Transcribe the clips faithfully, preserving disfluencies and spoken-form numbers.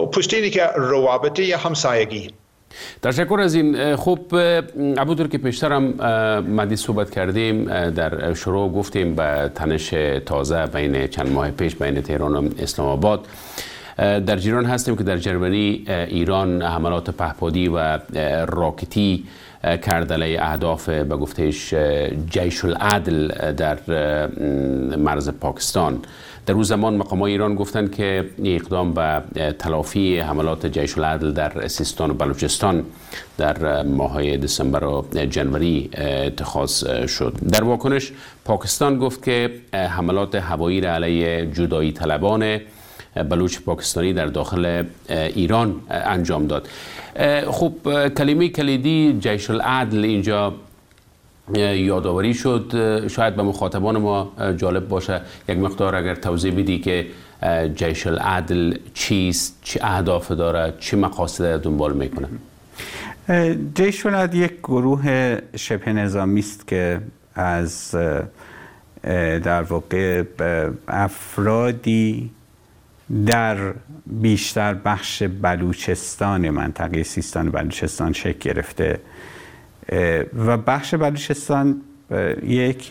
پشتینی که روابط همسایگی. تشکر از این. خب همونطور که پیشتر هم مدی صحبت کردیم، در شروع گفتیم به تنش تازه بین چند ماه پیش بین تهران و اسلام آباد. در جریان هستیم که در جرمنی ایران حملات پهپادی و راکتی کرد علیه اهداف به گفتهش جیش العدل در مرز پاکستان. در اون زمان مقامات ایران گفتند که اقدام به تلافی حملات جیش العدل در سیستان و بلوچستان در ماه‌های دسامبر و جنوری اتخاذ شد. در واکنش پاکستان گفت که حملات هوایی را علیه جدایی طلبان بلوچ پاکستانی در داخل ایران انجام داد. خب کلمه کلیدی جیش العدل اینجا یادآوری شد. شاید به مخاطبان ما جالب باشه یک مقدار اگر توضیح بدی که جیش العدل چیست، چه اهداف داره، چه مقاصد دنبال میکنه؟ جیش العدل یک گروه شبه نظامی است که از در واقع افرادی در بیشتر بخش بلوچستان منطقه سیستان و بلوچستان شکل گرفته و بخش بلوچستان یک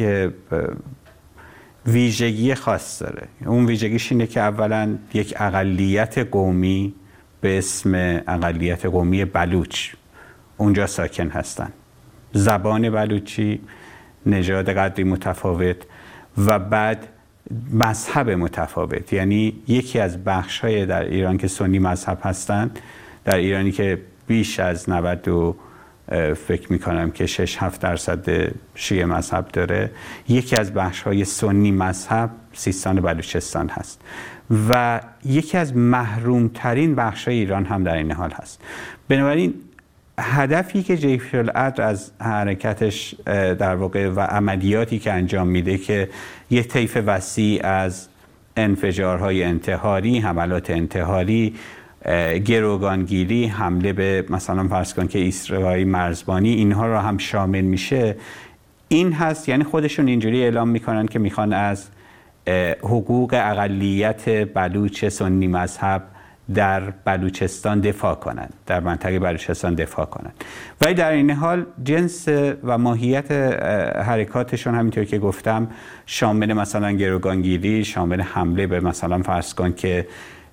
ویژگی خاص داره. اون ویژگیش اینه که اولا یک اقلیت قومی به اسم اقلیت قومی بلوچ اونجا ساکن هستن، زبان بلوچی، نژاد قدری متفاوت و بعد مذهب متفاوت. یعنی یکی از بخش‌های در ایران که سنی مذهب هستند، در ایرانی که بیش از نود و فکر میکنم که شش هفت درصد شیعه مذهب داره، یکی از بخش‌های سنی مذهب سیستان و بلوچستان هست و یکی از محرومترین بخش‌های ایران هم در این حال هست. بنابراین هدفی که جیش العدل از حرکتش در واقع و عملیاتی که انجام میده که یک طیف وسیع از انفجارهای انتحاری، حملات انتحاری، گروگانگیری، حمله به مثلا فرض کن که ایستگاه‌های مرزبانی، اینها رو هم شامل میشه، این هست. یعنی خودشون اینجوری اعلام میکنن که میخوان از حقوق اقلیت بلوچ سنی مذهب در بلوچستان دفاع کنند، در منطقه بلوچستان دفاع کنند. ولی در این حال جنس و ماهیت حرکاتشون همینطور که گفتم شامل مثلا گروگانگیری، شامل حمله به مثلا فرض کن که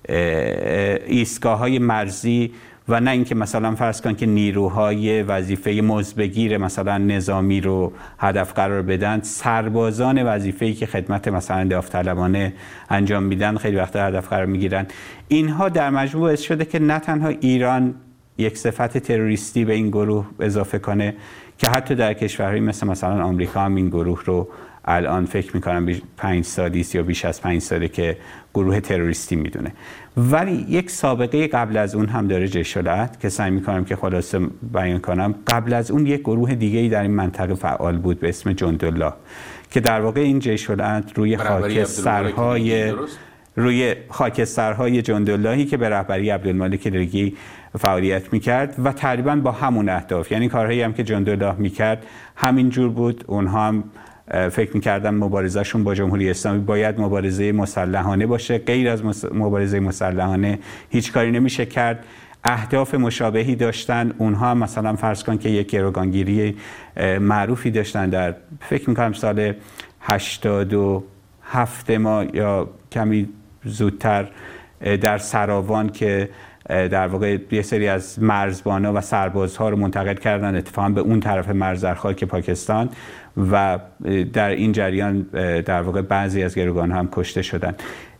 ایستگاه‌های مرزی و نه اینکه مثلا فرض کن که نیروهای وظیفه مزبگیر مثلا نظامی رو هدف قرار بدن، سربازان وظیفه‌ای که خدمت مثلا داوطلبانه انجام میدن خیلی وقتا هدف قرار میگیرن. اینها در مجموع باعث شده که نه تنها ایران یک صفت تروریستی به این گروه اضافه کنه که حتی در کشورهایی مثل مثلا آمریکا هم این گروه رو الان فکر میکنم پنج سالی است یا بیش از پنج ساله که گروه تروریستی میدونه. ولی یک سابقه قبل از اون هم داره جیش العدل که سعی میکنم که خلاصه بیان کنم. قبل از اون یک گروه دیگه‌ای در این منطقه فعال بود به اسم جندالله که در واقع این جیش العدل روی خاکسترهای روی خاکسترهای جنداللهی که به رهبری عبدالمالک ریگی فعالیت میکرد و تقریبا با همون اهداف، یعنی کارهایی هم که جندالله میکرد همین جور بود. اونها هم فکر میکردن مبارزهشون با جمهوری اسلامی باید مبارزه مسلحانه باشه، غیر از مبارزه مسلحانه هیچ کاری نمیشه کرد. اهداف مشابهی داشتن اونها هم، مثلا فرض کن که یک گروگانگیری معروفی داشتن در فکر میکنم سال هشتاد و هفت ما یا کمی زودتر در سراوان که در واقع یه سری از مرزبانا و سربازها رو منتقل کردن اتفاقا به اون طرف مرز در خاک پاکستان و در این جریان در واقع بعضی از گروگان‌ها هم کشته شدن.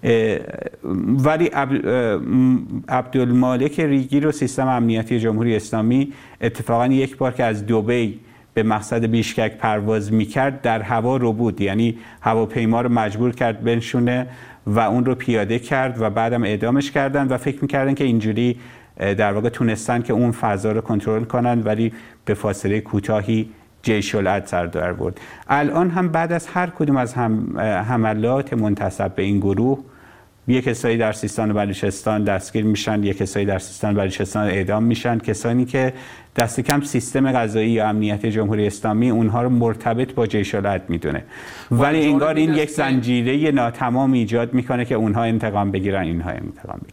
ولی عبدالمالک ریگی رو سیستم امنیتی جمهوری اسلامی اتفاقا یک بار که از دبی به مقصد بیشکک پرواز میکرد در هوا رو بود، یعنی هواپیما رو مجبور کرد بنشونه و اون رو پیاده کرد و بعدم اعدامش کردن و فکر میکردن که اینجوری در واقع تونستن که اون فضا رو کنترل کنن، ولی به فاصله کوتاهی جیش العدل سر در برد. الان هم بعد از هر کدوم از هم حملات منتسب به این گروه، یک کسایی در سیستان و بلوچستان دستگیر میشن، یک کسایی در سیستان و بلوچستان اعدام میشن، کسانی که دست کم سیستم قضایی یا امنیت جمهوری اسلامی اونها رو مرتبط با جیش العدل میدونه، ولی انگار این یک زنجیره ناتمام ایجاد میکنه که اونها انتقام بگیرن، اینها انتقام بگیرن.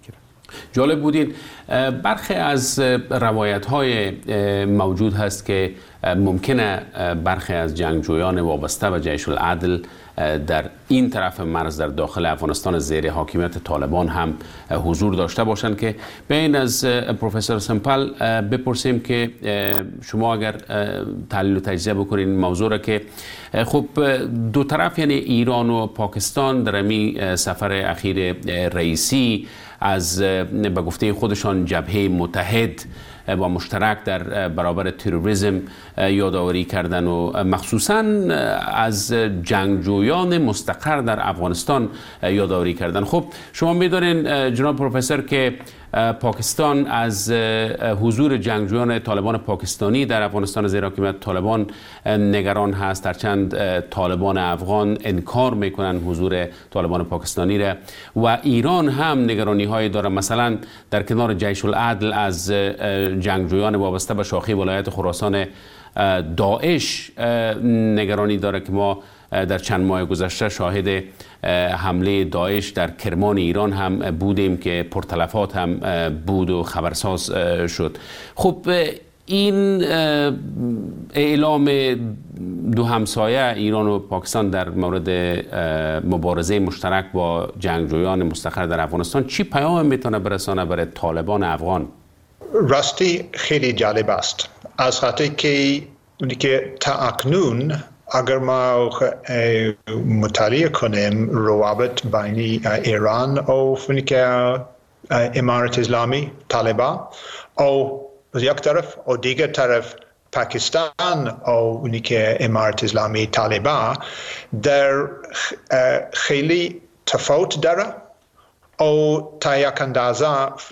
جالب بودین. برخی از روایت های موجود هست که ممکنه برخی از جنگجویان وابسته به جیش العدل در این طرف مرز در داخل افغانستان زیر حاکمیت طالبان هم حضور داشته باشند، که بین از پروفسور سمپل بپرسیم که شما اگر تحلیل و تجزیه بکنین موضوع را که خب دو طرف یعنی ایران و پاکستان در می سفر اخیر رئیسی از به گفته خودشان جبهه متحد و مشترک در برابر تروریسم یادآوری کردن و مخصوصاً از جنگجویان مستقر در افغانستان یادآوری کردن. خب شما می‌دانید جناب پروفسور که پاکستان از حضور جنگجویان طالبان پاکستانی در افغانستان زیر حاکمیت طالبان نگران هست، هرچند طالبان افغان انکار میکنن حضور طالبان پاکستانی را، و ایران هم نگرانی های داره، مثلا در کنار جیش العدل از جنگجویان وابسته به شاخه ولایت خراسان داعش نگرانی داره که ما در چند ماه گذشته شاهد حمله داعش در کرمان ایران هم بودیم که پرتلفات هم بود و خبرساز شد. خب این اعلام دو همسایه ایران و پاکستان در مورد مبارزه مشترک با جنگجویان مستقر در افغانستان چی پیام میتونه برسانه برای طالبان افغان؟ راستی خیلی جالب است، از خاطر که اونی که تا اکنون اگر ما مطالعه کنیم روابط بین ایران و امارت اسلامی طالبان او از یک طرف و دیگر طرف پاکستان و اونی که امارت اسلامی طالبان در خیلی تفاوت داره او تا یک اندازه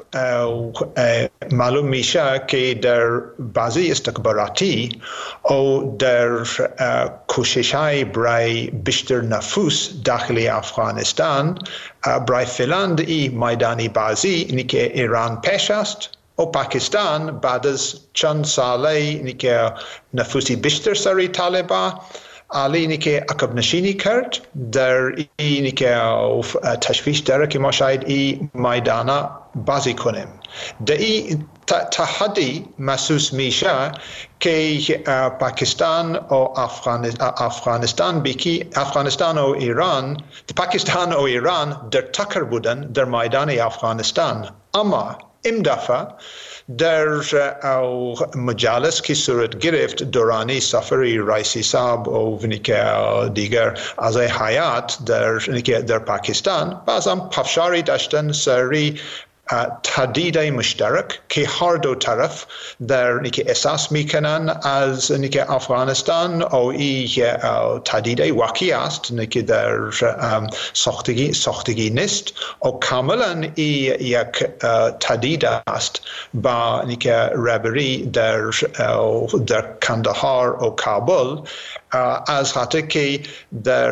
معلوم میشه که در بازی استخباراتی او در کوشش های برای بیشتر نفوذ داخل افغانستان برای فعلا این میدانی بازی اینی که ایران پیش است و پاکستان بعد از چند ساله اینی که نفوذی بیشتر سری طالبان علی اینی که عقب نشینی کرد در اینی که تشویش داره که ما شاید این میدانه بازی کنیم. در این تا حدی محسوس میشه که پاکستان و افغانستان بیکی افغانستان و ایران پاکستان و ایران در تکر بودن در میدان افغانستان، اما این دفعه در مجالس که صورت گرفت دورانی سفری رئیسی صاحب و دیگر اعضای هیئت در در پاکستان بازم پافشاری داشتن سری تهدید مشترک که هر دو طرف در نیک احساس میکنن از نیک افغانستان او این تهدید واقعی است نیک در ساختگی ساختگی نیست و کاملا این یک تهدید است با نیک رهبری در در کندهار و کابل، از خاطر که در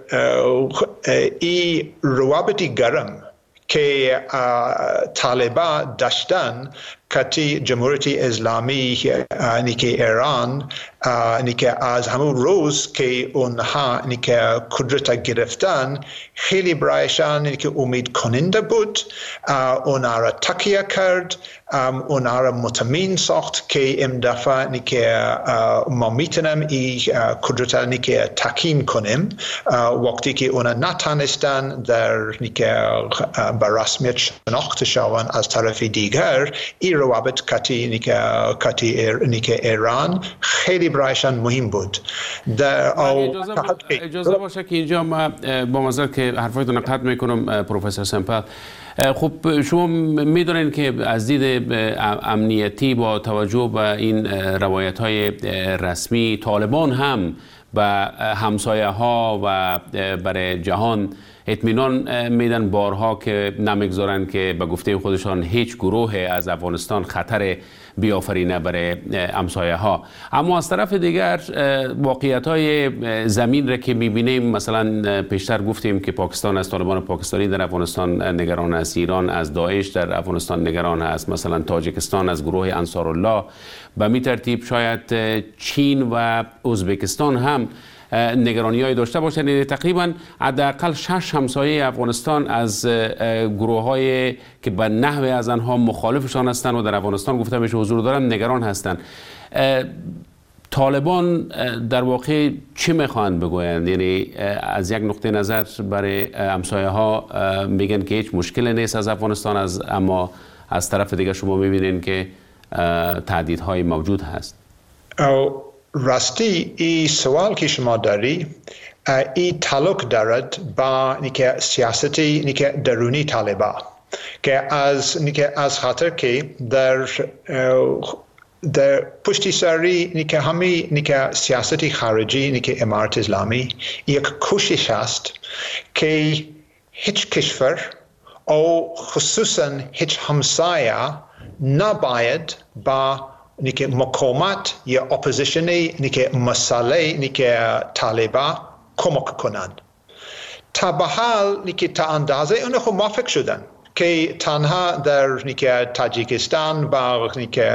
این روابطی گرم که طالبان داشتن کتی جمهوری اسلامی نیک ایران نیک از همون روز که اونها نیک قدرت گرفتن خیلی برایشان نیک امید کننده بود، اونها را تکیه کرد، اونها را مطمئن ساخت که این دفعه نیک ما میتونیم این قدرت نیک تکین کنیم وقتی که اونها نتانستن در نیک به رسمیت شناخته شوند از طرف دیگر. این روابط کتی نیک کتی نیک ایران خیلی برایشان مهم بود. اجازه, با... اجازه باشه که اینجا ما با معذرت که حرفایتون قطع میکنم پروفسور سمپل. خب شما میدونین که از دید امنیتی با توجه به این روایت های رسمی طالبان هم به همسایه ها و برای جهان اطمینان میدن بارها که نمیگذارن که به گفته خودشان هیچ گروه از افغانستان خطر بیافرینه برای همسایه ها. اما از طرف دیگر واقعیت های زمین را که میبینیم، مثلا پیشتر گفتیم که پاکستان از طالبان پاکستانی در افغانستان نگران است، ایران از داعش در افغانستان نگران است، مثلا تاجیکستان از گروه انصارالله، به می ترتیب شاید چین و ازبکستان هم نگرانی‌های داشته باشند. یعنی تقریبا حداقل شش همسایه افغانستان از گروه‌های که به نحو از آنها مخالفشان هستند و در افغانستان گفته میشه حضور دارند نگران هستند. طالبان در واقع چی میخواهند بگویند؟ یعنی از یک نقطه نظر برای همسایه ها میگن که هیچ مشکلی نیست از افغانستان، از اما از طرف دیگه شما میبینین که تهدیدهای موجود هست. راستی این سوال که شما داری این تعلق دارد با نیکه سیاستی نیکه درونی طالبان که از نیکه از خاطر که در در پشتی سری نیکه همی نیکه سیاستی خارجی نیکه امارت اسلامی یک کوشش است که هیچ کشور او خصوصا هیچ همسایه نباید با نیکه مقاومت یا اپوزیشنی نیکه مسئله نیکه طالبان کمک کنند. تا به حال نیکه تا اندازه اونها خود موافق شدن که تنها در نیکه تاجیکستان با نیکه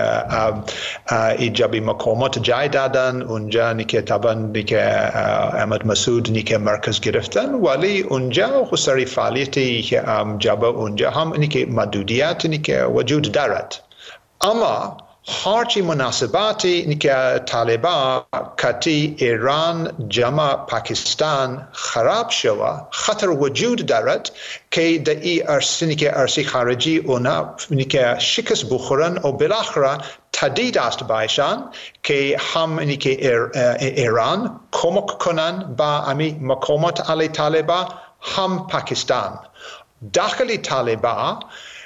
ایجابی مقاومت جای دادن، اونجا نیکه طبعا نیکه احمد مسعود نیکه مرکز گرفتن، ولی اونجا خسری فعالیتی که جابه اونجا هم نیکه محدودیت نیکه وجود دارد. اما هرچی مناسباتی نیکه طالبان کتی ایران جمع پاکستان خراب شود خطر وجود دارد که در این عرصه نیکه عرصه خارجی اونا نیکه شکست بخورن و بالاخره تهدید است بایشان که هم نیکه ایران کمک کنن با امی مقاومت علی طالبان هم پاکستان. داخل طالبان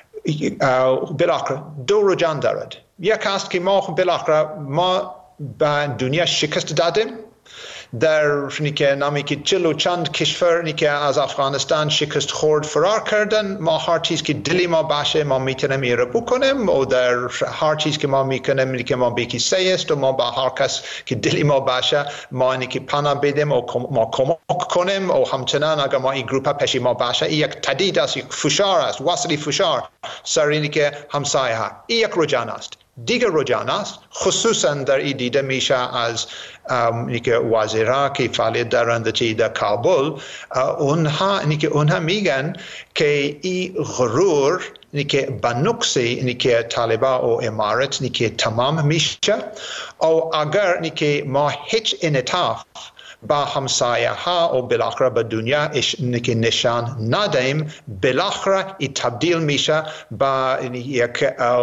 بالاخره دو رجحان دارد. یک است که ما بالاخره ما به دنیا شکست دادیم در نیکه نامی که چلو چند کشور نیکه از افغانستان شکست خورد فرار کردن. ما هر چیز که دلی ما باشه ما میتونیم ایره بکنیم و در هر چیز که ما میکنیم نیکه ما بیکی سه است و ما با هر کس که دلی ما باشه ما نیکه پناه بدیم و ما کمک کنیم و همچنان اگر ما این گروپ پیشی ما باشه این یک تهدید است، یک فشار است، وصلی فشار سر نیکه همسایه ها. این یک رجحان است. دیگر رجحان است خصوصا در این دیده میشه از نیکه وزیرها که فعالیت دارند در کابل، اونها نیکه اونها میگن که این غرور نیکه به نقص نیکه طالبان و امارت نیکه تمام میشه و اگر نیکه ما هیچ انعطاف با همسایه ها و بالاخره به دنیا که نشان ندهیم بالاخره این تبدیل میشه با یک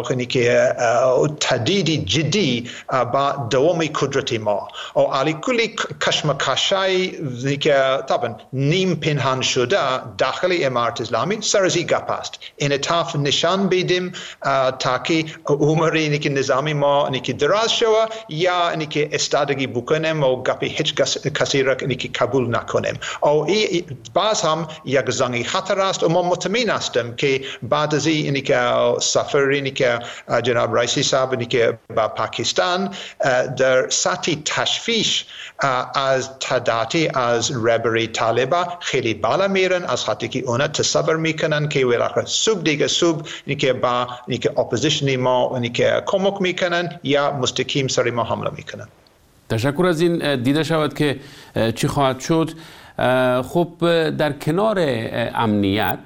تهدید جدی با دوام قدرت ما و علی کلی کشمکشای که طبعا نیم پنهان شده داخل امارت اسلامی سر از این گپ است. انعطاف نشان بدیم تا که عمری که نظامی ما دراز شود یا استادگی بکنیم و گپ هیچ کسی را که قبول نکنیم. او این باز هم یک زنگ خطر است و ما مطمئن هستیم که بعد از این که سفری که جناب رئیسی صاحب که با پاکستان در سطح تشویش از تعدادی از رهبری طالبان خیلی بالا میرن، از خاطر که اونا تصور میکنن که بالاخره صبح دیگه صبح که با که اپوزیشن ما که کمک میکنن یا مستقیم سر ما حمله میکنن. تشکر از این. دیده شود که چی خواهد شد. خب در کنار امنیت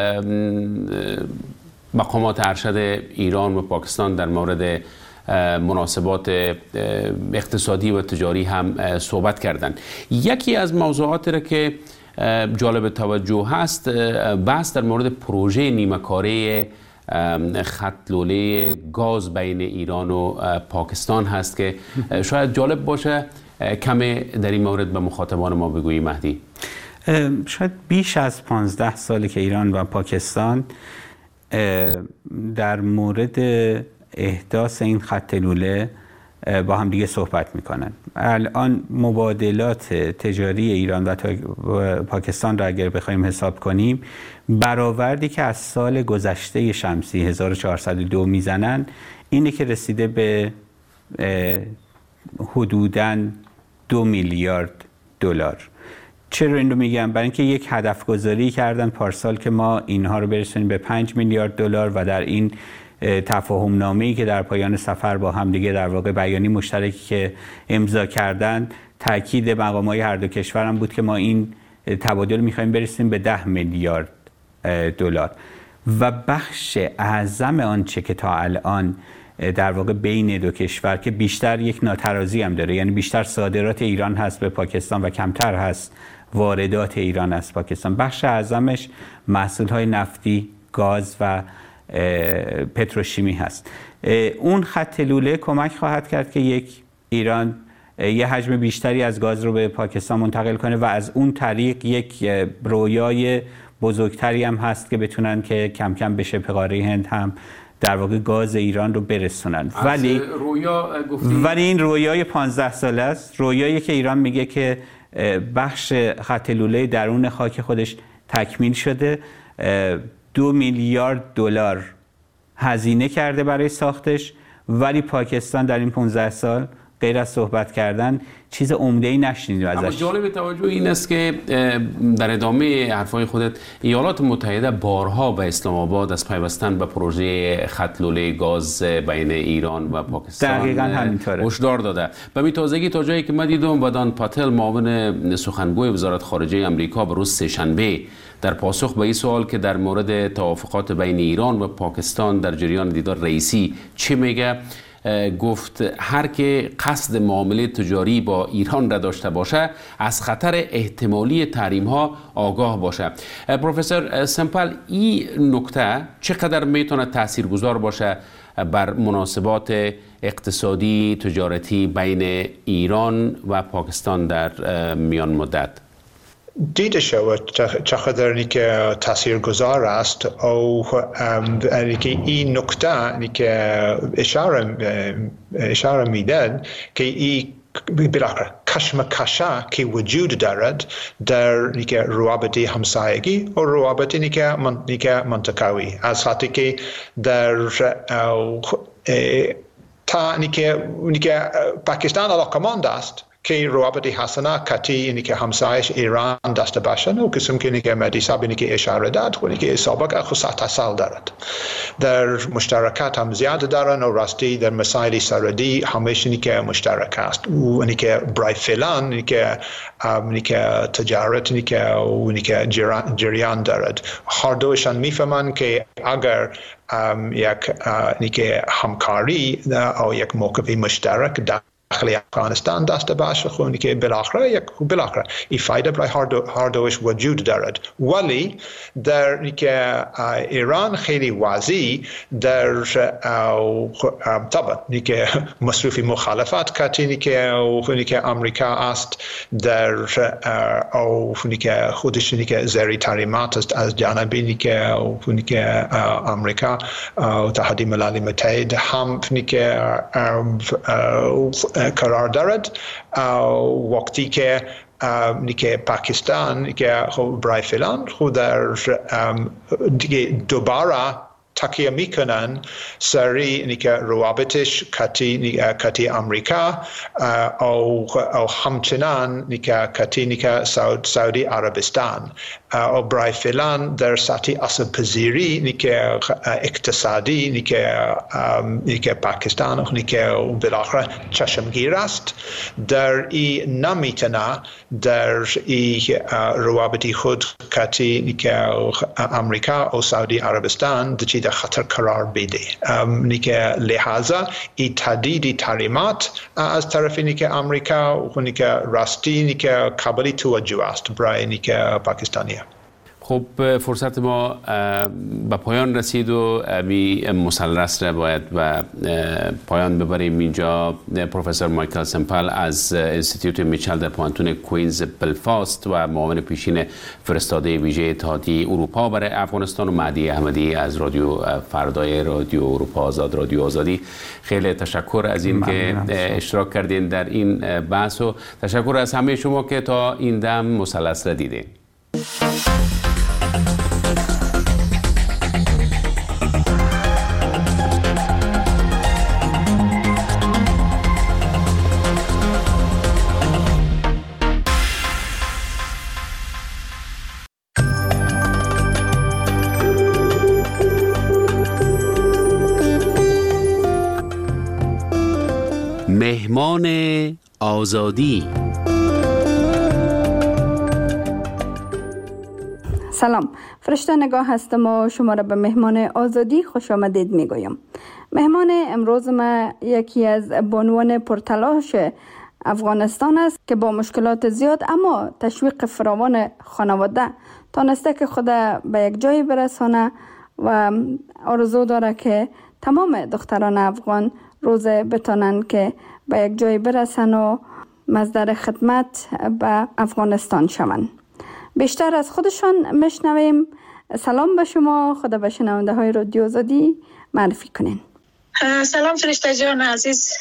مقامات ارشد ایران و پاکستان در مورد مناسبات اقتصادی و تجاری هم صحبت کردند. یکی از موضوعاتی را که جالب توجه هست بحث در مورد پروژه نیمه‌کاره خط لوله گاز بین ایران و پاکستان هست که شاید جالب باشه کمی در این مورد به مخاطبان ما بگویی مهدی. شاید بیش از پانزده ساله که ایران و پاکستان در مورد احداث این خط لوله با هم دیگه صحبت میکنن. الان مبادلات تجاری ایران و پاکستان را اگر بخوایم حساب کنیم برآوردی که از سال گذشته شمسی هزار و چهارصد و دو میزنن اینه که رسیده به حدوداً دو میلیارد دلار. چرا این رو میگم؟ برای اینکه یک هدف گذاری کردن پارسال که ما اینها رو برسونیم به پنج میلیارد دلار و در این تفاهم نامه‌ای که در پایان سفر با هم دیگه در واقع بیانیه مشترکی که امضا کردن تاکید مقام‌های هر دو کشور هم بود که ما این تبادل می‌خوایم برسیم به ده میلیارد دلار و بخش اعظم آنچه که تا الان در واقع بین دو کشور که بیشتر یک ناترازی هم داره، یعنی بیشتر صادرات ایران هست به پاکستان و کمتر هست واردات ایران از پاکستان، بخش اعظمش محصولات نفتی، گاز و پتروشیمی هست. اون خط لوله کمک خواهد کرد که یک ایران یه حجم بیشتری از گاز رو به پاکستان منتقل کنه و از اون طریق یک رویای بزرگتری هم هست که بتونن که کم کم به شبه قاره هند هم در واقع گاز ایران رو برسونن. ولی رویا ولی این رویای پانزده ساله است، رویایی که ایران میگه که بخش خط لوله درون خاک خودش تکمیل شده، دو میلیارد دلار هزینه کرده برای ساختش، ولی پاکستان در این پانزده سال غیر از صحبت کردن چیز عمده‌ای نشنیدیم ازش. اما جالب توجه این است که در ادامه حرفای خودت ایالات متحده بارها به اسلام آباد از پیوستن به پروژه خط لوله گاز بین ایران و پاکستان دقیقاً همینطوره هشدار داده. به می تازگی تا جایی که من دیدم ودان پاتل معاون سخنگوی وزارت خارجه آمریکا به روز سه‌شنبه در پاسخ به این سوال که در مورد توافقات بین ایران و پاکستان در جریان دیدار رئیسی چه میگه، گفت هر که قصد معامله تجاری با ایران را داشته باشه از خطر احتمالی تحریم ها آگاه باشه. پروفسور سمپل، این نکته چقدر میتونه تاثیرگذار باشه بر مناسبات اقتصادی تجارتی بین ایران و پاکستان در میان مدت؟ دیده شود چقدر که تاثیرگذار است او که این نکته که اشاره اشاره میدن که این بالاخره کشمکش که وجود دارد در روابط همسایگی و روابط منطقوی، از خاطر که در تا نیکه پاکستان علاقمند است که روابط حسنه کتی اینی که همسایش ایران داشته باشند و قسم که نیکه مهدی صاحب اینی که اشاره داد و اینی که سابق خصوص سال دارد، در مشترکات هم زیاد دارن و راستی در مسائل سرحدی همیشه اینی که مشترک است و اینی که برای فعلا اینی که اینی که تجارت اینی که و اینی که جریان دارد. هر دوشان میفهمند که اگر یک اینی که همکاری او یک موقعی مشترک داخل افغانستان داشته باشه خونی که بالاخره یک بالاخره این فایده برای هر دو هر دوش وجود دارد. ولی در اینکه ایران خیلی واضح در طبعا اینکه مصرف مخالفت کتی که اونی که آمریکا است در او اونی که خودش اینی که زیر تحریمات است از جانب اینی که اونی که آمریکا و اتحادیه ملل متحد هم اینی که قرار دارد. وقتی که نیکه پاکستان که برای فعلا خود در دیگه دوباره تکیه میکنن سری نیکه روابطش کتی کتی آمریکا او او همچنان نیکه کتی نیکه سعودی عربستان او برای فعلا در سطح اصل پذیری نیکه اقتصادی نیکه نیکه پاکستان نیکه بالاخره چشمگیر است در این نمیتونه در این روابطی خود کتی نیکه آمریکا و سعودی عربستان دچار خطر قرار بده. نیکه لحاظا این تهدید تحریمات از طرف نیکه آمریکا و نیکه راستی نیکه قابل توجه است برای نیکه پاکستانی. خب فرصت ما به پایان رسید و امی مثلث را باید و پایان ببریم. اینجا پروفسور مایکل سمپل از انستیتیوت میچل در پوانتون کوینز بلفاست و معاون پیشین فرستاده ویژه اتحادیه اروپا برای افغانستان و مهدی احمدی از رادیو فردای رادیو اروپا آزاد رادیو آزادی، خیلی تشکر از این که اشتراک کردین در این بحث و تشکر از همه شما که تا این دم مثلث را دیدین. مهمان آزادی. سلام، فرشته نگاه هستم و شما را به مهمان آزادی خوش آمدید می گویم. مهمان امروز ما یکی از بانوان پرتلاش افغانستان است که با مشکلات زیاد اما تشویق فراوان خانواده تانسته که خود به یک جایی برسانه و آرزو داره که تمام دختران افغان روز بتانن که به یک جایی برسن و مصدر خدمت به افغانستان شوند. بیشتر از خودشان میشنویم. سلام به شما، خدا به شنونده های رادیو آزادی معرفی کنین. سلام فرشته جان عزیز،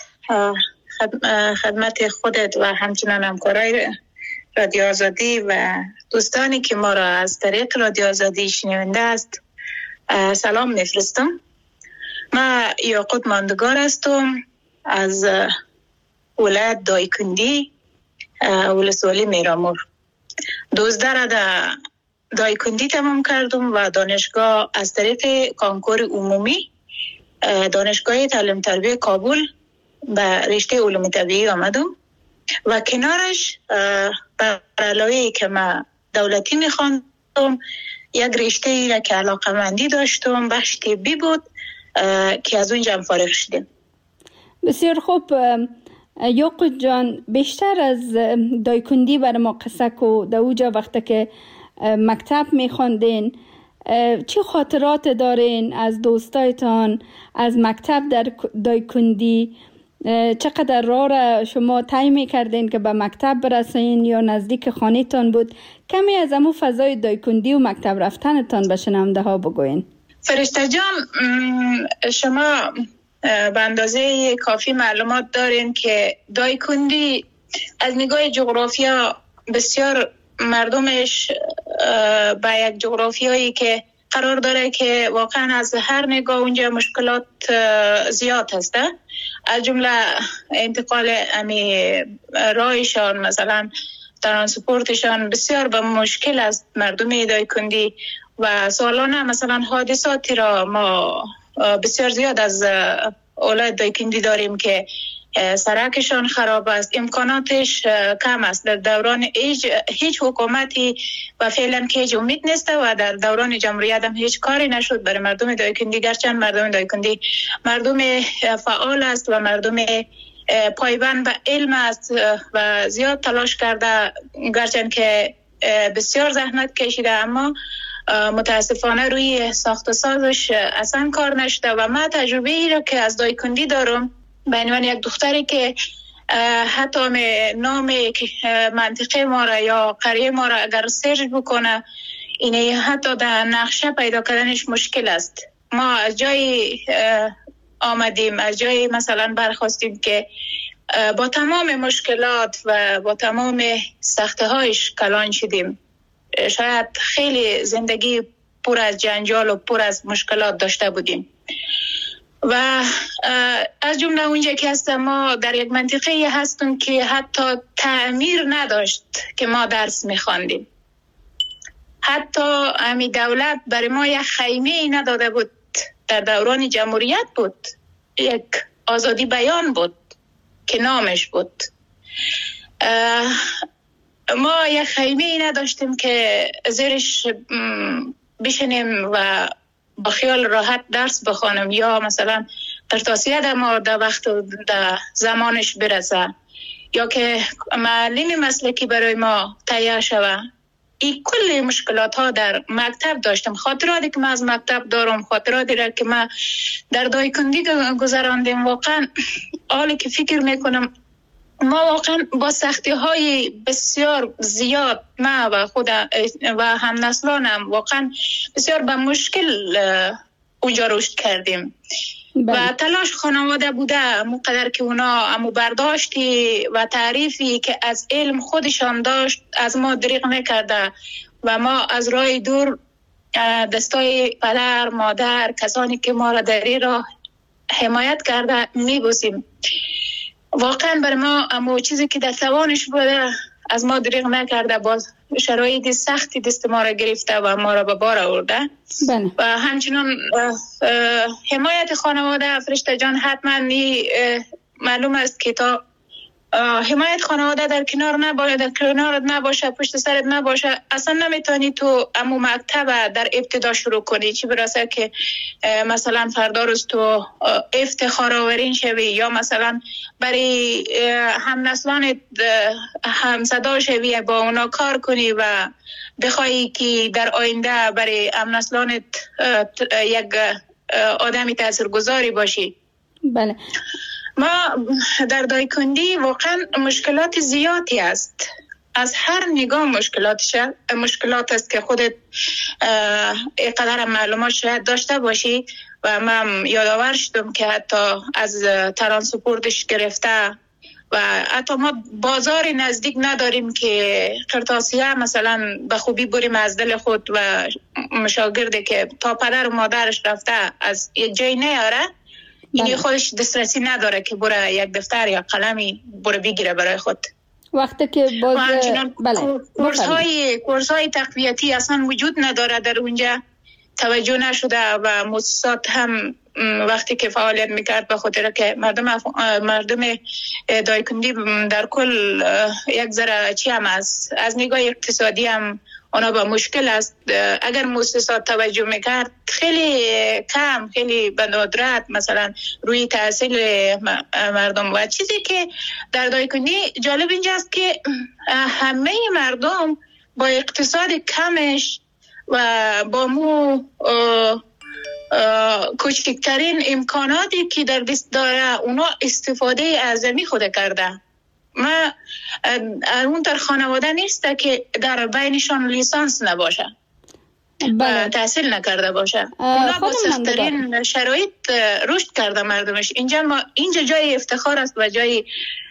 خدمت خودت و همچنان همکارای رادیو آزادی و دوستانی که ما را از طریق رادیو آزادی شنونده است سلام میفرستم. ما یاقوت ماندگار هستم از ولایت دایکندی، ولسوالی میرامور. دوزده را در دایکندی تمام کردم و دانشگاه از طریق کانکور عمومی دانشگاه تعلیم تربیه کابل به رشته علوم طبیعی آمدم و کنارش بر علاوه که ما دولتی میخواندم یک رشته ای را که علاقه مندی داشتم بخش طبی بود که از اونجا هم فارغ شدیم. بسیار خوب یاقوت جان، بیشتر از دایکندی بر ما قصه کو. در اوجا وقتی که مکتب میخواندین چه خاطرات دارین از دوستایتان از مکتب در دایکندی؟ چقدر راه را شما طی میکردین که به مکتب برسین یا نزدیک خانه‌تان بود؟ کمی از امو فضای دایکندی و مکتب رفتنتان به شنونده ها بگوین. فرشته جان، شما به اندازه کافی معلومات دارین که دایکندی از نگاه جغرافیا بسیار مردمش با یک جغرافیایی که قرار داره که واقعا از هر نگاه اونجا مشکلات زیاد هسته، از جمله انتقال امی رایشان، مثلا ترانسپورتشان بسیار به مشکل است مردم دایکندی و سالانه مثلا حادثاتی را ما بسیار زیاد از اولاد دایکندی داریم که سرکشان خراب است، امکاناتش کم است. در دوران هیچ, هیچ حکومتی و فعلا که هیچ امید نیست و در دوران جمهوریت هم هیچ کاری نشد برای مردم دایکندی، گرچند مردم دایکندی مردم فعال است و مردم پایبند به علم است و زیاد تلاش کرده، گرچند که بسیار زحمت کشیده، اما متاسفانه روی ساخت و سازش اصلا کار نشده. و من تجربه ای را که از دایکندی دارم به عنوان یک دختری که حتی نام منطقه ما را یا قریه ما را اگر سرچ بکنه اینه حتی در نقشه پیدا کردنش مشکل است. ما از جای آمدیم، از جای مثلا برخواستیم که با تمام مشکلات و با تمام سخته هایش کلان شدیم. شاید خیلی زندگی پر از جنجال و پر از مشکلات داشته بودیم و از جمله اونجا که هستم ما در یک منطقه هستم که حتی تعمیر نداشت که ما درس میخواندیم. حتی امی دولت برای ما یک خیمه ای نداده بود. در دوران جمهوریت بود، یک آزادی بیان بود که نامش بود. ما یک خیمه ای نداشتیم که زیرش بشنیم و با خیال راحت درس بخوانم یا مثلا در توصیه ما در وقت در زمانش برسه یا که معلم مسلکی برای ما تهیه شوه. این کل مشکلات ها در مکتب داشتم. خاطراتی که من از مکتب دارم، خاطراتی را که من در دایکندی گذراندیم، واقعا حالی که فکر میکنم ما واقعا با سختی های بسیار زیاد ما و خود و هم نسلانم واقعا بسیار به مشکل اونجا رشد کردیم. و تلاش خانواده بوده مقدر که اونا امو برداشتی و تعریفی که از علم خودشان داشت از ما دریغ نکرده و ما از راه دور دستای پدر، مادر، کسانی که ما را در این راه حمایت کرده میبوسیم. واقعا بر ما امو چیزی که در توانش بوده از ما دریغ نکرده، باز شرایط سختی دست ما را گرفته و ما را به بار آورده. بله. و همچنان حمایت خانواده فرشته جان حتما معلوم است که تا حمایت خانواده در کنار نباشه، در کنارت نباشه، پشت سرت نباشه، اصلا نمیتونی تو امو مکتب در ابتدا شروع کنی، چی برسه که مثلا فردا روز تو افتخار آورین شوی یا مثلا برای هم نسلان هم صدا شوی، با اونا کار کنی و بخوایی که در آینده برای هم نسلانت یک آدمی تاثیرگذاری باشی. بله. ما در دایکندی واقعا مشکلات زیادی است، از هر نگاه مشکلاتش مشکلات است که خودت اینقدر معلومات شاید داشته باشی و من یادآور شدم که حتی از ترانسپورتش گرفته و حتی ما بازار نزدیک نداریم که قرطاسیه مثلا به خوبی بریم از دل خود و مشاگرده که تا پدر و مادرش رفته از یک جای نیاره، اینی خودش دسترسی نداره که بره یک دفتر یا قلمی بره بگیره برای خود. وقتی که باز بله کورس های کورس های تقویتی اصلا وجود نداره در اونجا، توجه نشده و مؤسسات هم وقتی که فعالیت میکرد به خاطر که مردم مردم دایکندی در کل یک ذره چی هم است، از نگاه اقتصادی هم اونا با مشکل است. اگر مؤسسات توجه میکرد خیلی کم، خیلی به ندرت مثلا روی تحصیل مردم. و چیزی که در دایکندی جالب اینجاست که همه مردم با اقتصاد کمش و با مو کوچکترین امکاناتی که در دست داره اونا استفاده اعظمی خود کرده. ما اون در خانواده نیسته که در بینشان لیسانس نباشه، بله. تحصیل نکرده باشه، اونا با سخت‌ترین شرایط رشد کرده مردمش. اینجا ما اینجا جای افتخار است و جای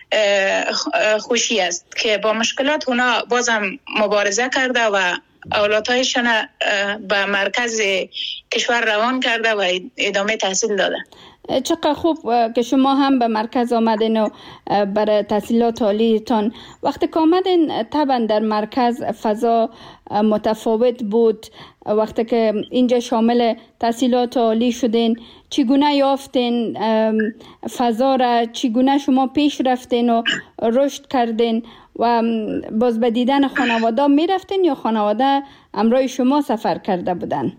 خوشی است که با مشکلات اونا بازم مبارزه کرده و اولادهایشان به مرکز کشور روان کرده و ادامه تحصیل داده. چقدر خوب که شما هم به مرکز آمدین و برای تحصیلات عالیتان. وقتی که آمدین طبعا در مرکز فضا متفاوت بود، وقتی که اینجا شامل تحصیلات عالی شدین چگونه یافتین فضا را، چگونه شما پیش رفتین و رشد کردین و باز به دیدن خانواده می رفتین یا خانواده همراه شما سفر کرده بودن؟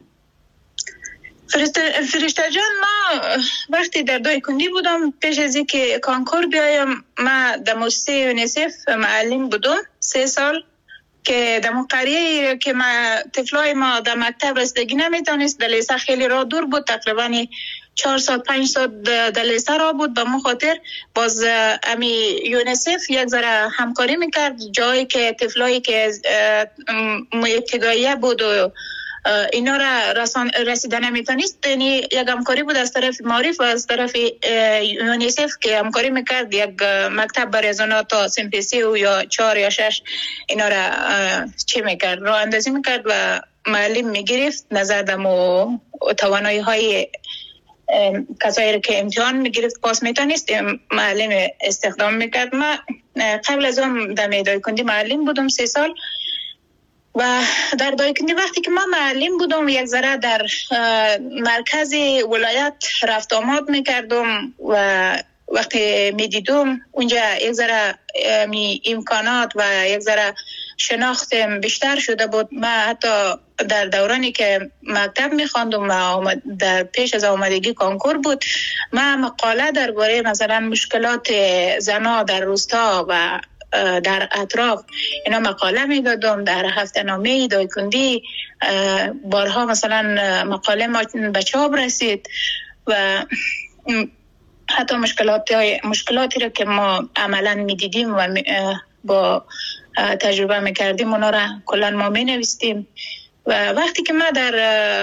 فرشته جان، ما وقتی در دایکندی بودم پیش از اینکه کانکور بیایم ما در مؤسسه یونیسف معلم بودم سه سال که در قریه که ما طفلای ما در مکتب رسیدگی نمیتونست، در لیسه خیلی راه دور بود، تقریبا چهار ساعت پنج ساعت در لیسه راه بود. به من خاطر باز امی یونیسف یک ذره همکاری میکرد، جایی که طفلایی که ابتداییه بود و اینا را رسان رسیدن نمیتونست، یعنی یک همکاری بود از طرف معارف و از طرف یونیسف که همکاری میکرد، یک مکتب برای زنان تا سمپیسی و یا چهار یا شش اینا را چی میکرد، راه اندازی میکرد و معلم میگرفت نظر دمو توانایی های کسایی که امتحان میگرفت پاس میتونست معلم استخدام میکرد. ما قبل از اون در دایکندی معلم بودم سه سال و در دایکندی وقتی که ما معلم بودم یک ذره در مرکز ولایت رفت آمد میکردم و وقتی میدیدم اونجا یک ذره می امکانات و یک ذره شناختم بیشتر شده بود. ما حتی در دورانی که مکتب میخواندم و در پیش از آمدگی کانکور بود، ما مقاله درباره مثلا مشکلات زنا در روستا و در اطراف اینا مقاله میدادم در هفته نامه دایکندی. بارها مثلا مقاله ما به چاپ رسید و حتی مشکلات مشکلاتی را که ما عملا میدیدیم و با تجربه میکردیم اونا را کلا ما مینویسیم. و وقتی که ما در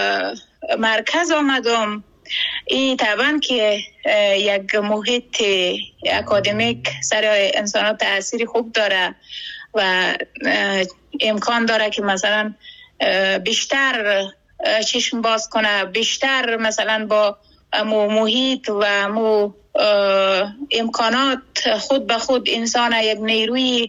مرکز آمدم، این طبعا که یک محیط اکادمیک سر انسانات تأثیری خوب داره و امکان داره که مثلا بیشتر چشم باز کنه، بیشتر مثلا با مو محیط و مو امکانات خود به خود انسان یک نیروی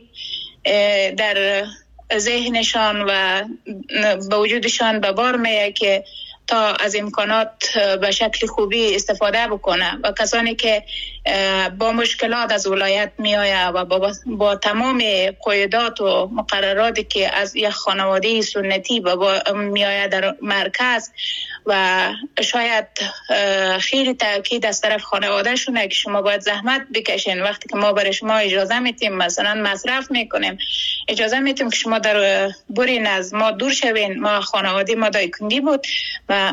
در ذهنشان و به وجودشان به بار میه که تا از امکانات به شکل خوبی استفاده بکنه و کسانی که با مشکلات از ولایت می آید و با, با تمام قیودات و مقرراتی که از یک خانواده سنتی با می آید در مرکز و شاید خیلی تاکید از طرف خانواده شونه که شما باید زحمت بکشین، وقتی که ما برای شما اجازه میتیم مثلا مصرف میکنیم، اجازه میتیم که شما در برین از ما دور شوین. ما خانواده ما دایکندی بود و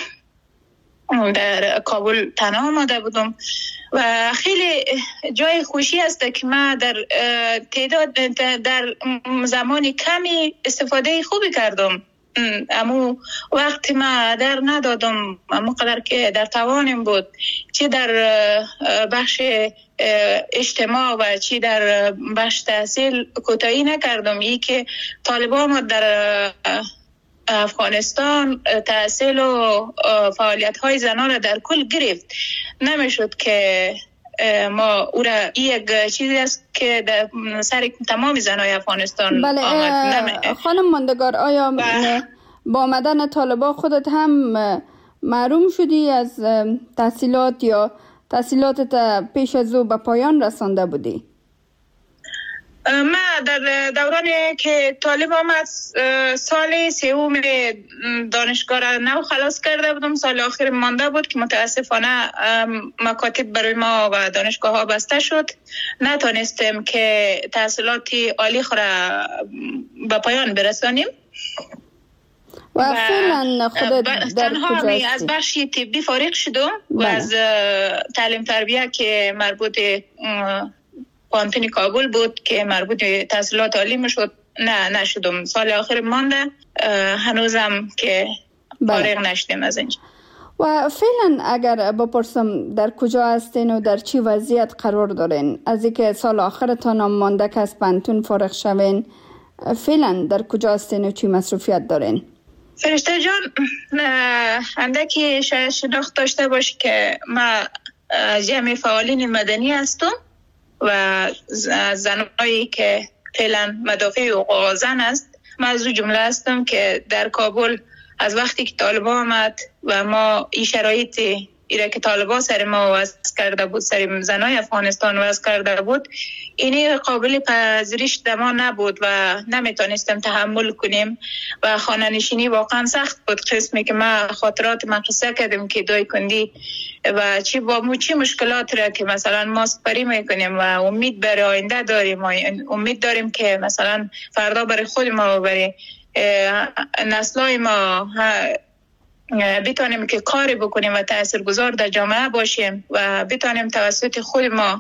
در کابل تنها آمده بودم و خیلی جای خوشی است که ما در تعداد در زمان کمی استفاده خوبی کردم. امو وقتی ما در ندادم، امو قدر که در توانم بود، چی در بخش اجتماع و چی در بخش تحصیل کوتاهی نکردم. ای که طالبان در افغانستان تحصیل و فعالیت های زنان را در کل گرفت، نمیشد که ما او را یک چیزی است که در سر تمام زنای افغانستان بله آمد. خانم ماندگار، آیا ب... با آمدن طالبان خودت هم محروم شدی از تحصیلات یا تحصیلاتت پیش از او به پایان رسانده بودی؟ ما در دورانی که طالب آمد سال سوم دانشگاه را نو خلاص کرده بودم، سال آخر مانده بود که متاسفانه مکاتب برای ما و دانشگاه ها بسته شد، نتونستیم که تحصیلات عالی خود را به پایان برسانیم و فعلا خودت در تنها کجا هستی؟ از بخش طبی فارغ شدم و از تعلیم تربیه که مربوط پانتون کابل بود که مربوط به تحصیلات عالی میشد نه نشدم. سال آخر مانده، هنوزم که فارغ نشدیم از اینجا. و فعلا اگر بپرسم در کجا هستین و در چی وضعیت قرار دارین؟ از اینکه سال آخرتان هم مانده که از پانتون فارغ شوین، فعلا در کجا هستین و چی مصروفیت دارین؟ فرشته جان، اندکی شاید شناخت داشته باشی که ما جمع فعالین مدنی هستم و زنایی که فعلا مدافع حقوق زن است. من از اون جمله هستم که در کابل از وقتی که طالبان آمد و ما این شرایطی ایره که طالبان سر ما وضع کرده بود، سر زنای افغانستان وضع کرده بود، اینی قابل پذیرش دما نبود و نمیتونستیم تحمل کنیم و خانه نشینی واقعا سخت بود. قسمی که ما خاطرات مقصه کردیم که دای کندی و چی با مو چی مشکلات را که مثلا ما سپری میکنیم و امید برای آینده داریم و امید داریم که مثلا فردا برای خود ما و برای نسلای ما بتانیم که کاری بکنیم و تاثیرگذار در جامعه باشیم و بتانیم توسط خود ما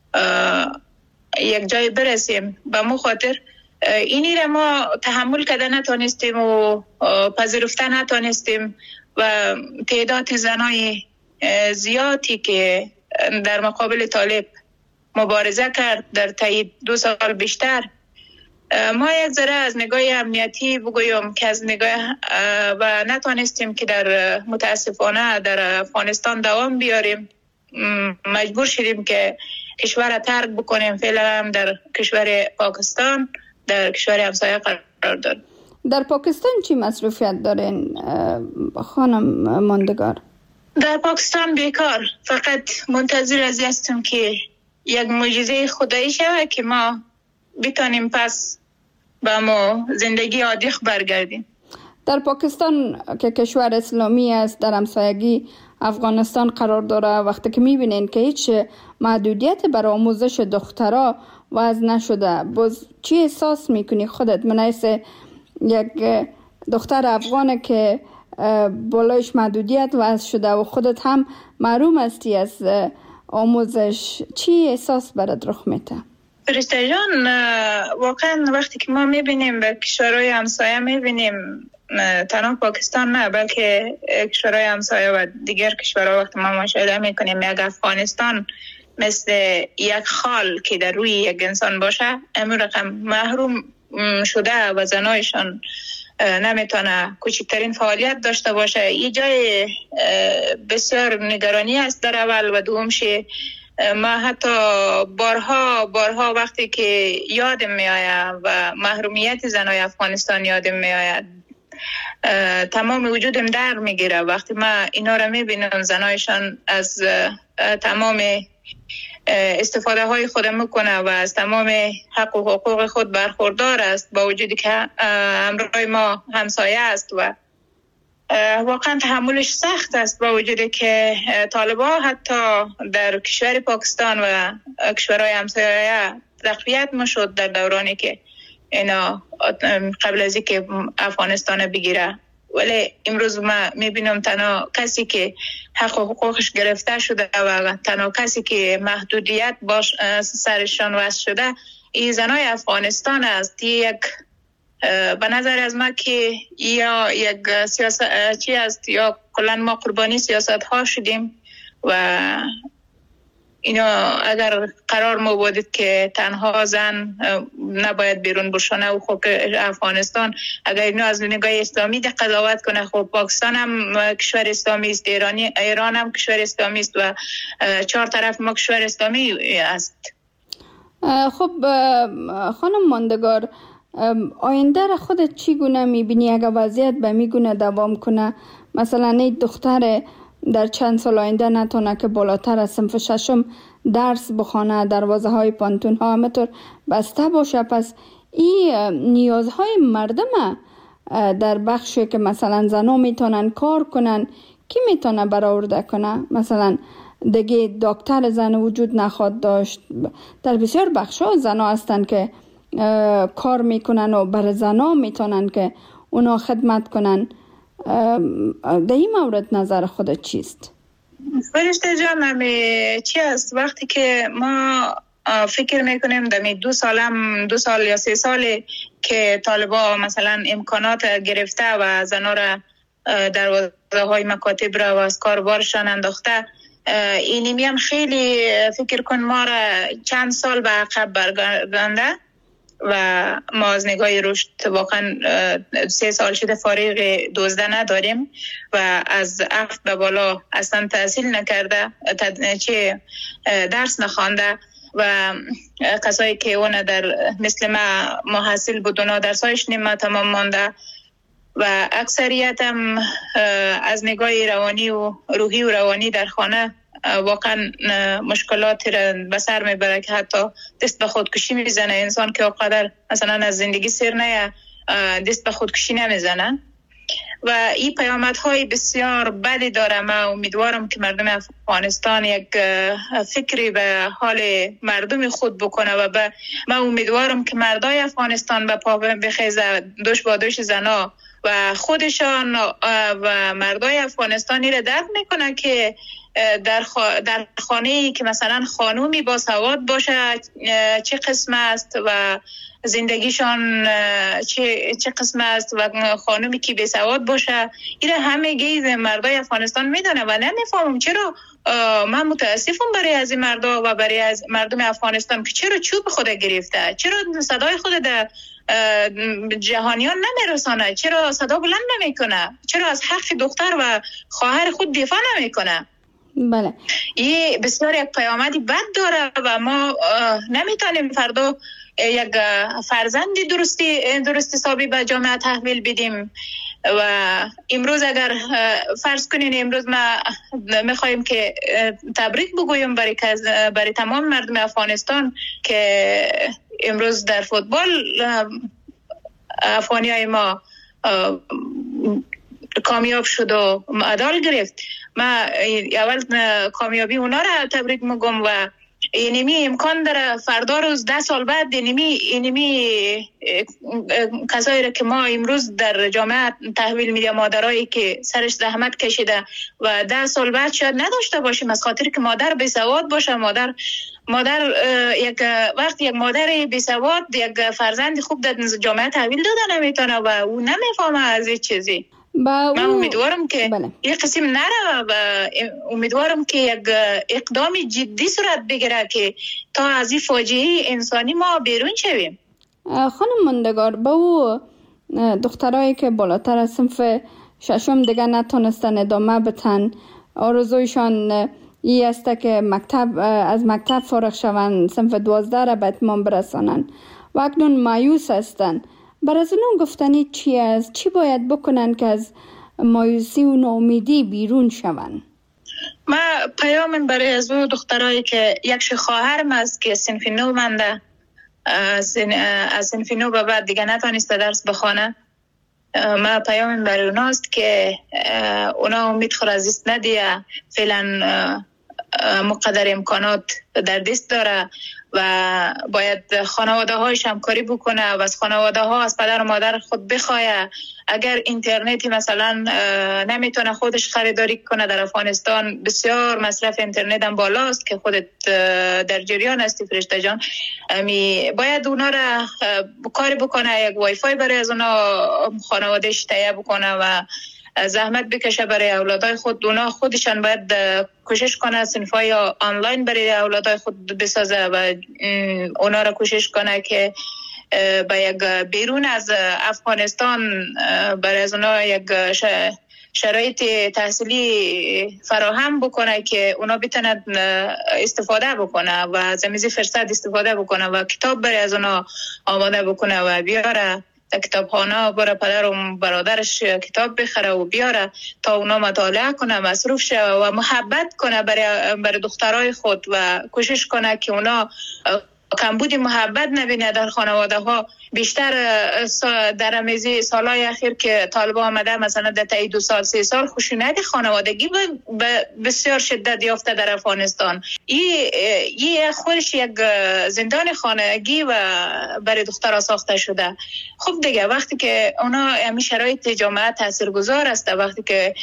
یک جای برسیم. به مو خاطر اینی را ما تحمل کرده نتونستیم و پذیرفته نتونستیم و تعداد زنای زیادی که در مقابل طالب مبارزه کرد در طی دو سال بیشتر، ما یک ذره از نگاه امنیتی بگویم که از نگاه و نتونستیم که در متاسفانه در افغانستان دوام بیاریم، مجبور شدیم که کشور را ترک بکنیم. فعلا هم در کشور پاکستان، در کشور همسایه قرار داریم. در پاکستان چی مصروفیت دارین خانم ماندگار؟ در پاکستان بیکار، فقط منتظر از هستم که یک معجزه خدایی شود که ما بتانیم پس با ما زندگی عادی برگردیم. در پاکستان که کشور اسلامی است، در همسایگی افغانستان قرار داره، وقتی که میبینین که هیچ محدودیت برای آموزش دخترها وضع نشده، باز چی احساس میکنی خودت من حیث یک دختر افغانه که بالایش محدودیت وضع شده و خودت هم محروم هستی از آموزش، چی احساس برات رخ میده؟ فرشته جان، واقعا وقتی که ما میبینیم به کشورهای همسایه میبینیم، تنها پاکستان نه بلکه کشورهای همسایه و دیگر کشورها، وقتی ما مشاهده میکنیم یک افغانستان مثل یک خال که در روی یک انسان باشه، امون رقم محروم شده و زنایشان نمیتونه کوچکترین فعالیت داشته باشه، این جای بسیار نگرانی است در اول و دومش. ما حتی بارها بارها وقتی که یادم می آید و محرومیت زنای افغانستان یادم می آید، تمام وجودم در میگیره. وقتی ما اینا رو میبینم زنایشان از تمام استفاده های خود میکنه و از تمام حق و حقوق خود برخوردار است، با وجودی که همراه ما همسایه است و واقعا تحملش سخت است، با وجودی که طالبان حتی در کشور پاکستان و کشورهای همسایه تقویت میشد در دورانی که اینا قبل از اینکه افغانستان بگیره، ولی امروز ما میبینم تنها کسی که حق و حقوقش گرفته شده و تنها کسی که محدودیت باش سرشان وضع شده این زنای افغانستان است. یک به نظر از ما که یا یک سیاست چی است یا کلا ما قربانی سیاست ها شدیم و اینا اگر قرار ما بودید که تنها زن نباید بیرون بشونه و خب افغانستان اگر اینو از نگاه اسلامی ده قضاوت کنه، خب پاکستان هم کشور اسلامی است، ایرانی ایران هم کشور اسلامی است و چهار طرف ما کشور اسلامی است. خب خانم ماندگار، آینده را خودت چگونه میبینی اگر وضعیت به میگونه دوام کنه؟ مثلا این دختر در چند سال آینده نتونه که بالاتر از صنف ششم درس بخونه، دروازه های پانتون ها همطور بسته باشه، پس این نیازهای مردم در بخشی که مثلا زنها میتونن کار کنن کی میتونه برآورده کنه؟ مثلا دیگه دکتر زن وجود نخواد داشت. در بسیار بخش ها زنها هستن که کار میکنن و بر زنها میتونن که اونا خدمت کنن. در این مورد نظر خودت چیست؟ فرشته جان، چی است وقتی که ما فکر میکنیم دمی دو سالم دو سال یا سه سالی که طالبا مثلا امکانات گرفته و زنا را دروازه های مکاتب را و از کاربارشان انداخته، اینمی هم خیلی فکر کن ما را چند سال به عقب برگردانده و ما از نگاه رشد واقعا سه سال شده فارغ دوزده نداریم و از افت به بالا اصلا تحصیل نکرده، چه درس نخوانده و کسایی که اون در مثل ما محصل بود اونا درسایش نیمه تمام مانده و اکثریت هم از نگاه روانی و روحی و روانی در خانه واقعا مشکلات را به سر میبره که حتی دست به خودکشی میزنه. انسان که اقدر مثلا از زندگی سیر نه دست به خودکشی نمیزنه و این پیامدهای بسیار بدی داره. من امیدوارم که مردم افغانستان یک فکری به حال مردم خود بکنه و به من امیدوارم که مردای افغانستان به پا بخیزه، دوش با دوش زنا و خودشان و مردای افغانستانی را درک میکنه که در, خ... در خانه‌ای که مثلا خانومی با سواد باشه چه قسم است و زندگیشان چه چه قسم است و خانومی که بی سواد باشه، اینا همه گیز مردای افغانستان میدونه و نمیفهمم چرا. من متاسفم برای از این مردا و برای از مردم افغانستان که چرا چوب خود گرفته، چرا صدای خود در جهانیان نمیرسانه، چرا صدا بلند نمیکنه، چرا از حق دختر و خواهر خود دفاع نمیکنه. بله، این بسیار یک پیامدی بد داره و ما نمیتونیم فردا یک فرزندی درستی درست حسابی به جامعه تحویل بدیم و امروز اگر فرض کنین امروز ما میخوایم که تبریک بگویم برای برای تمام مردم افغانستان که امروز در فوتبال افغانی های ما کامیاب شد و مدال گرفت. ما اول کامیابی اونا را تبریک میگم و اینمی امکان داره فردا روز ده سال بعد اینمی اینمی کسایی را که ما امروز در جامعه تحویل میدیم، مادرایی که سرش زحمت کشیده و ده سال بعد شاید نداشته باشیم از خاطر که مادر بی سواد باشه. مادر مادر یک وقت یک مادر بی سواد یک فرزند خوب در جامعه تحویل داده نمیتونه و او نمیفهمه از این چیزی. من امیدوارم که بله. یک قسم نره و امیدوارم که یک اقدام جدی صورت بگیره که تا از این فاجعه انسانی ما بیرون شویم. خانم ماندگار، با او دخترایی که بالاتر از صنف ششم دیگه نتونستن ادامه بتن، آرزویشان ای است که مکتب از مکتب فارغ شوند، صنف دوازده را به اتمام برسانند و اکنون مایوس هستند. بر از اونها گفتنی چی است؟ چی باید بکنن که از مایوسی و ناامیدی بیرون شون؟ ما پیام برای از او دخترایی که یک خواهرم است که صنف نو مانده، از صنف نو به بعد دیگه نتونسته درس بخونه. ما پیام برای اوناست که اونا امید خود از دست ندیه، فعلا مقدر امکانات در دست داره و باید خانواده هایش همکاری بکنه و از خانواده ها از پدر و مادر خود بخواه. اگر اینترنتی مثلا نمیتونه خودش خریداری کنه، در افغانستان بسیار مصرف اینترنت هم بالاست که خودت در جریان هستی فرشته جان، می باید اونا را کاری بکنه، یک وای فای برای از اونا خانوادهش تهیه بکنه و زحمت بکشه برای اولادای خود. اونا خودشان باید کوشش کنه صنفای آنلاین برای اولادای خود بسازه و اونا را کوشش کنه که با یک بیرون از افغانستان برای از اونا یک شرایط تحصیلی فراهم بکنه که اونا بتونن استفاده بکنه و از این فرصت استفاده بکنه و کتاب برای از اونا آماده بکنه و بیاره کتابخانه برای پدر و برادرش کتاب بخره و بیاره تا اونا مطالعه کنه، مصروف شه و محبت کنه برای برای دخترای خود و کوشش کنه که اونا کمبود محبت نبینه در خانواده ها. بیشتر در امیزی سالهای اخیر که طالبان آمده مثلا در تایی دو سال سه سال خشونت خانوادگی بسیار شدت یافته در افغانستان. این خودش یک زندان خانگی و برای دخترها ساخته شده. خب دیگه وقتی که اونا همین شرایط جامعه تاثیرگذار است، وقتی که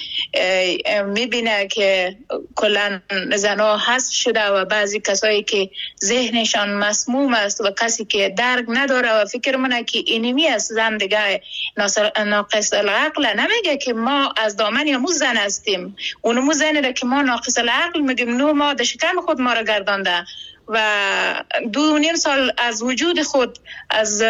میبینه که کلا زنها حذف شده و بعضی کسایی که ذهنشان مسموم است و کسی که درک نداره و فکر منه که اینمی است زن دیگه ناقص العقل، نمیگه که ما از دامن یا مو زن هستیم، اونمو زنی را که ما ناقص العقل میگیم نو ما در شکم خود ما را گردانده و دو نیم سال از وجود خود از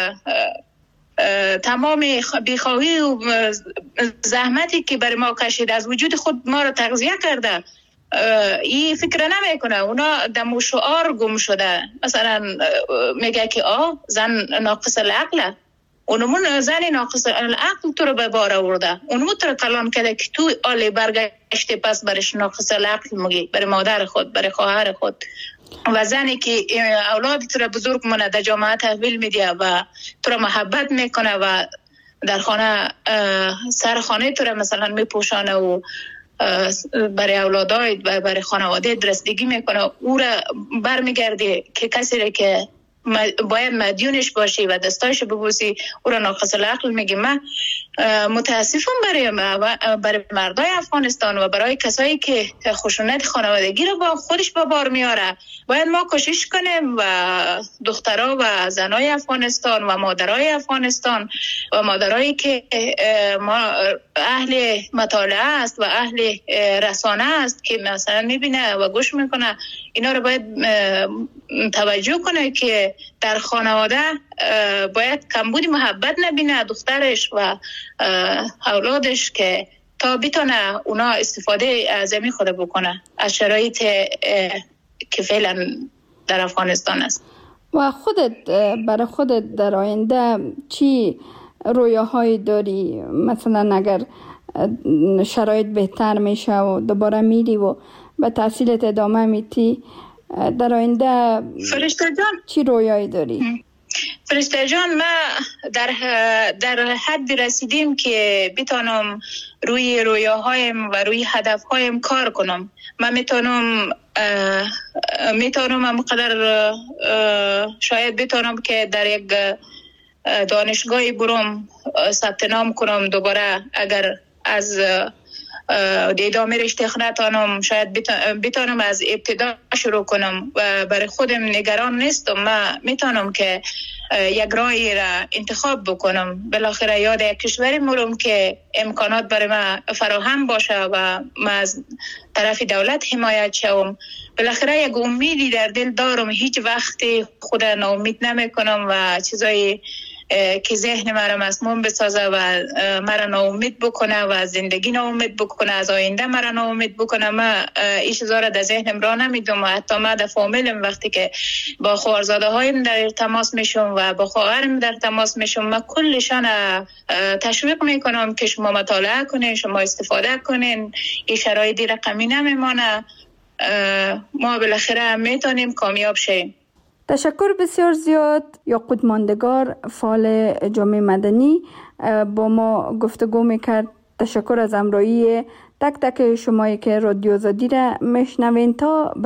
تمام بیخواهی و زحمتی که برای ما کشید از وجود خود ما را تغذیه کرده. این فکر نمیکنه، اونا دمو شعار گم شده. مثلا میگه که آه زن ناقص العقله، اونمون زن ناقص العقل تو رو به بار آورده، اونمون تو رو کلام کرده که تو آلی برگشتی پس برش ناقص العقل میگی برای مادر خود، برای خواهر خود. و زنی که اولاد تو رو بزرگ مونه در جامعه تحویل میده و تو رو محبت میکنه و در خانه سر خانه تو رو مثلا میپوشانه و برای اولادای و برای خانواده درستگی میکنه، او را برمیگردی که کسی را که باید مدیونش باشی و دستایش ببوسی او را ناقص العقل میگی. من متاسفم برای برای مردای افغانستان و برای کسایی که خشونت خانوادگی رو با خودش به بار میاره. باید ما کوشش کنیم و دخترها و زنای افغانستان و مادرای افغانستان و مادرایی که ما اهل مطالعه است و اهل رسانه است که مثلا میبینه و گوش میکنه، اینا رو باید توجه کنه که در خانواده باید کمبود محبت نبینه دخترش و اولادش که تا بتونه اونا استفاده از زمین خود بکنه از شرایط که فعلا در افغانستان است. و خودت برای خودت در آینده چی رویاهایی داری؟ مثلا اگر شرایط بهتر میشه و دوباره میری و به تحصیلت ادامه میتی، در آینده فرشته جان چی رویایی داری؟ فرشته جان ما در در حد رسیدیم که بتونم روی رویاهایم و روی هدفهایم کار کنم. من میتونم میتونم همقدر شاید بتونم که در یک دانشگاهی برم ثبت نام کنم دوباره، اگر از ادامه رشته نتونم شاید بتونم از ابتدا شروع کنم و برای خودم نگران نیستم. من میتونم که یک راهی را انتخاب بکنم، بالاخره یاد یک کشوری مرم که امکانات برای من فراهم باشه و من از طرف دولت حمایت شوم. بالاخره یک امیدی در دل دارم، هیچ وقتی خود ناامید نمی کنم و چیزای که ذهن مرا مسموم بسازه و مرا ناامید بکنه و زندگی ناامید بکنه، از آینده مرا ناامید بکنه. من این چیزا را در ذهنم را نمیدم و حتی من در فامیلم وقتی که با خواهرزاده هایم در تماس میشم و با خواهرم در تماس میشم، من کلشان تشویق میکنم که شما مطالعه کنین، شما استفاده کنین، این شرایط رقمی نمیمانه، ما بالاخره میتونیم کامیاب شیم. تشکر بسیار زیاد. یاقوت ماندگار، فعال جامعه مدنی، با ما گفتگو میکرد. تشکر از همراهی تک تک شمایی که رادیو آزادی را میشنوین. تا